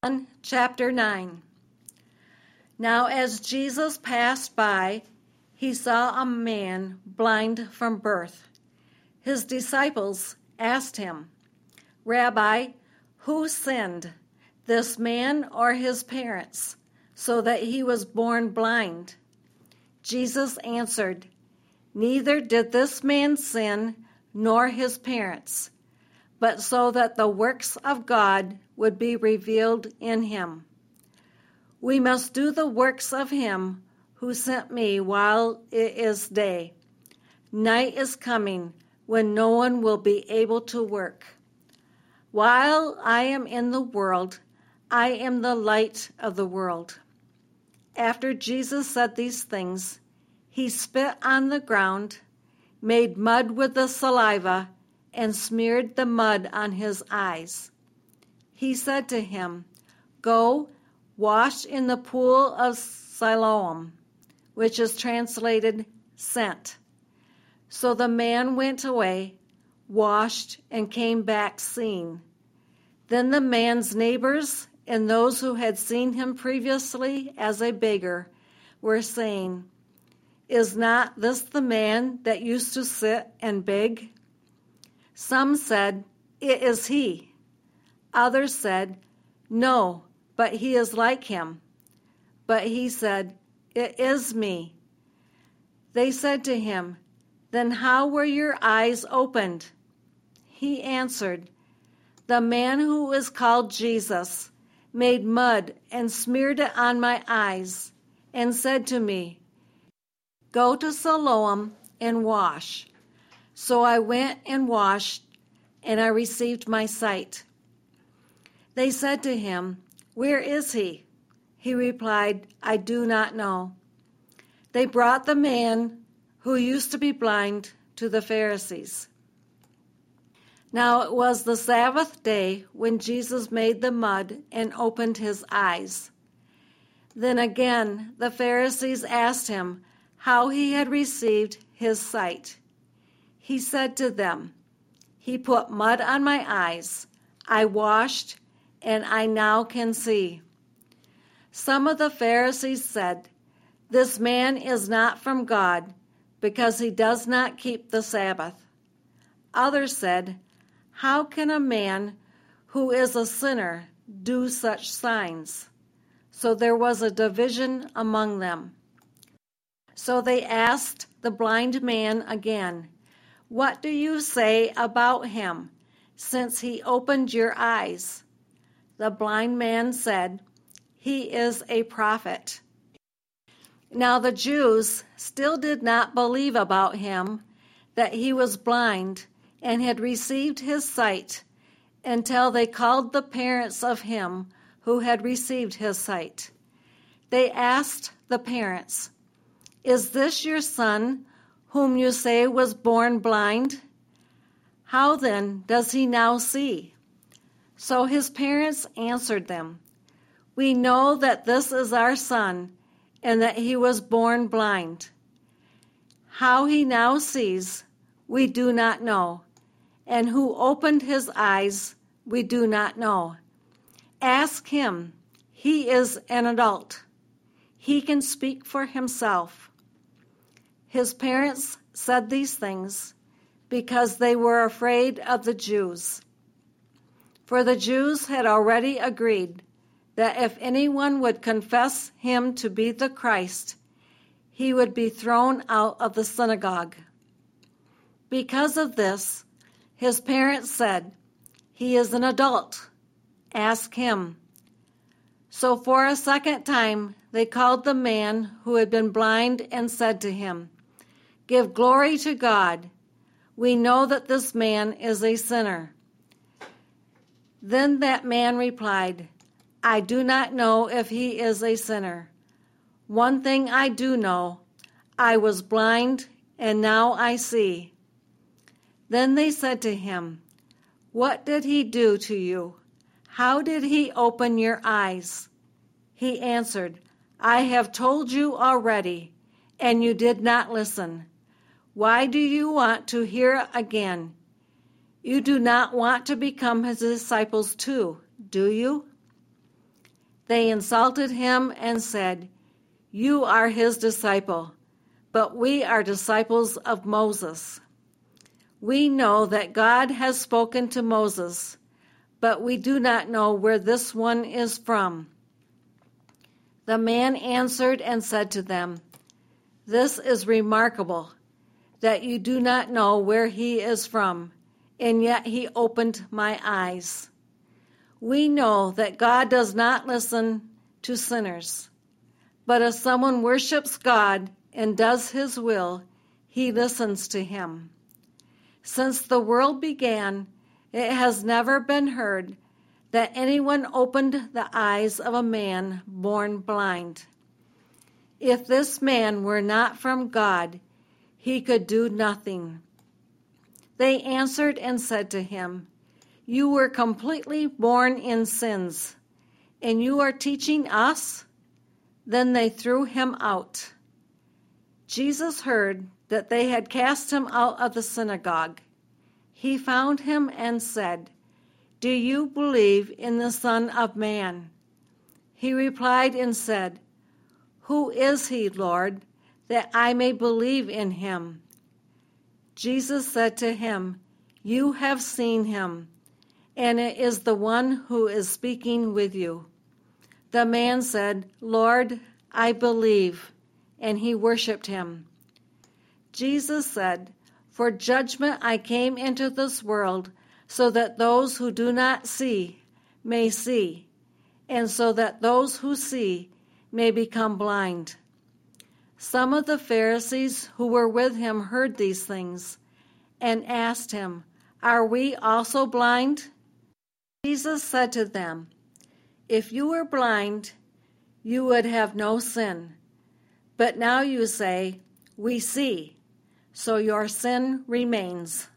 John chapter 9. Now as Jesus passed by, he saw a man blind from birth. His disciples asked him, "Rabbi, who sinned, this man or his parents, so that he was born blind?" Jesus answered, "Neither did this man sin nor his parents, but so that the works of God would be revealed in him. We must do the works of him who sent me while it is day. Night is coming when no one will be able to work. While I am in the world, I am the light of the world." After Jesus said these things, he spit on the ground, made mud with the saliva, and smeared the mud on his eyes. He said to him, "Go, wash in the pool of Siloam," which is translated sent. So the man went away, washed, and came back seeing. Then the man's neighbors and those who had seen him previously as a beggar were saying, "Is not this the man that used to sit and beg?" Some said, "It is he." Others said, "No, but he is like him." But he said, "It is me." They said to him, "Then how were your eyes opened?" He answered, "The man who is called Jesus made mud and smeared it on my eyes and said to me, 'Go to Siloam and wash.' So I went and washed, and I received my sight." They said to him, "Where is he?" He replied, "I do not know." They brought the man who used to be blind to the Pharisees. Now it was the Sabbath day when Jesus made the mud and opened his eyes. Then again the Pharisees asked him how he had received his sight. He said to them, "He put mud on my eyes. I washed, and I now can see." Some of the Pharisees said, "This man is not from God, because he does not keep the Sabbath." Others said, "How can a man who is a sinner do such signs?" So there was a division among them. So they asked the blind man again, "What do you say about him, since he opened your eyes?" The blind man said, "He is a prophet." Now the Jews still did not believe about him that he was blind and had received his sight until they called the parents of him who had received his sight. They asked the parents, "Is this your son, whom you say was born blind? How then does he now see?" So his parents answered them, "We know that this is our son, and that he was born blind. How he now sees, we do not know, and who opened his eyes, we do not know. Ask him. He is an adult. He can speak for himself." His parents said these things because they were afraid of the Jews. For the Jews had already agreed that if anyone would confess him to be the Christ, he would be thrown out of the synagogue. Because of this, his parents said, "He is an adult. Ask him." So for a second time they called the man who had been blind and said to him, "Give glory to God. We know that this man is a sinner." Then that man replied, "I do not know if he is a sinner. One thing I do know, I was blind, and now I see." Then they said to him, "What did he do to you? How did he open your eyes?" He answered, "I have told you already, and you did not listen. Why do you want to hear again? You do not want to become his disciples too, do you?" They insulted him and said, "You are his disciple, but we are disciples of Moses. We know that God has spoken to Moses, but we do not know where this one is from." The man answered and said to them, "This is remarkable, that you do not know where he is from, and yet he opened my eyes. We know that God does not listen to sinners, but if someone worships God and does his will, he listens to him. Since the world began, it has never been heard that anyone opened the eyes of a man born blind. If this man were not from God, he could do nothing." They answered and said to him, "You were completely born in sins, and you are teaching us?" Then they threw him out. Jesus heard that they had cast him out of the synagogue. He found him and said, "Do you believe in the Son of Man?" He replied and said, "Who is he, Lord, that I may believe in him?" Jesus said to him, "You have seen him, and it is the one who is speaking with you." The man said, "Lord, I believe," and he worshipped him. Jesus said, "For judgment I came into this world, so that those who do not see may see, and so that those who see may become blind." Some of the Pharisees who were with him heard these things and asked him, "Are we also blind?" Jesus said to them, "If you were blind, you would have no sin. But now you say, 'We see,' so your sin remains."